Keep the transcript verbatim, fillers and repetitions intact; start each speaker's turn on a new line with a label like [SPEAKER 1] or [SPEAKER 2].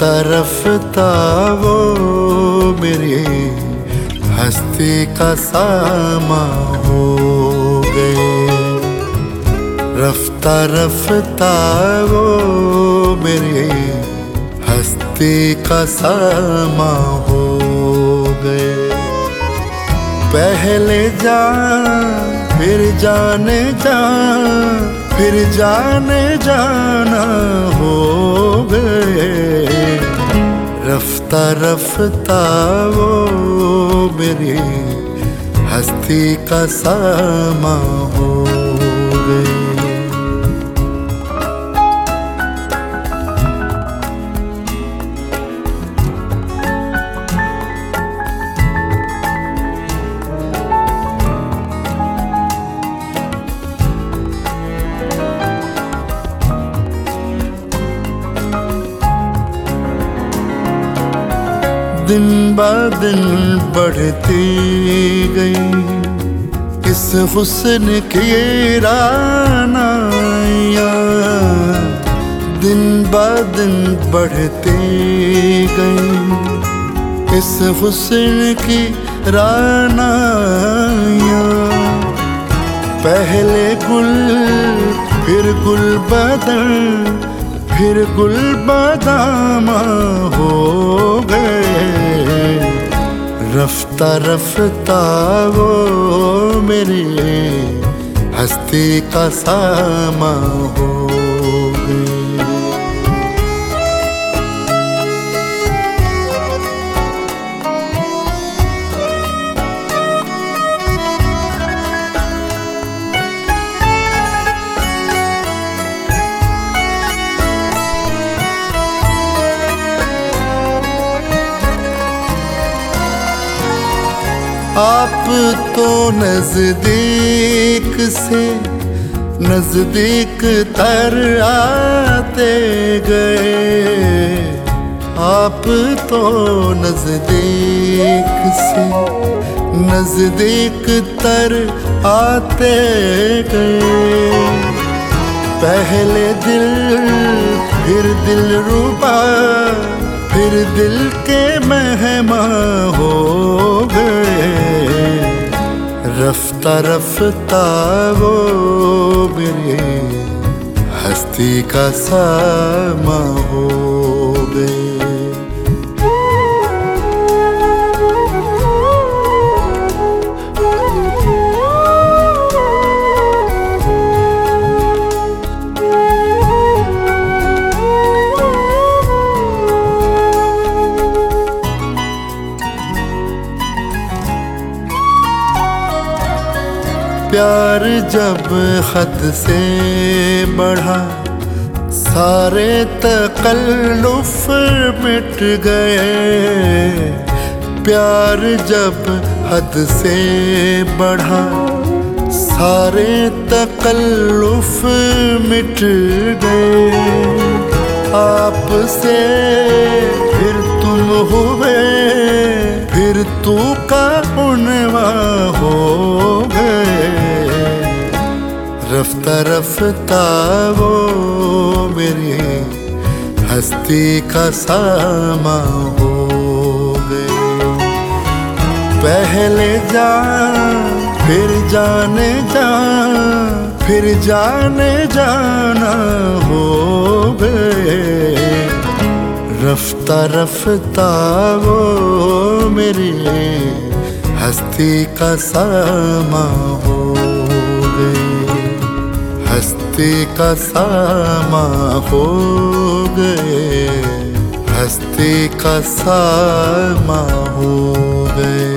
[SPEAKER 1] रफ्ता रफ्ता वो मेरी हस्ती का सामा हो गए। रफ्ता रफ्ता वो मेरी हस्ती का सामा हो गए। पहले जान फिर जाने जान फिर जाने जाना हो गए। रफ्ता रफ्ता वो मेरी हस्ती का सामा हो गए। दिन ब दिन बढ़ती गई इस हुस्न की रानाइयाँ। दिन ब दिन बढ़ती गई इस हुस्न की रानाइयाँ। पहले गुल फिर गुल बदन फिर गुल बादामा हो गए। रफ्ता रफ्ता वो मेरी हस्ती का सामा हो गए। आप तो नजदीक से नजदीक तर आते गए। आप तो नजदीक से नजदीक तर आते गए। पहले दिल फिर दिल रुबा फिर दिल के मेहमान हो गए। रफ्ता रफ्ता वो मेरी हस्ती का सामा हो गए। प्यार जब हद से बढ़ा सारे तकल्लुफ मिट गए। प्यार जब हद से बढ़ा सारे तकल्लुफ मिट गए। आपसे फिर तुम हुए फिर तू का उनवा हो गए। रफ्ता रफ्ता वो मेरी हस्ती का सामा हो गए। पहले जान फिर जाने जान फिर जाने जाना हो गए। रफ्ता रफ्ता वो मेरी हस्ती का सामा हो गए। हस्ती का सामा हो गए। हस्ती का सामा हो गए।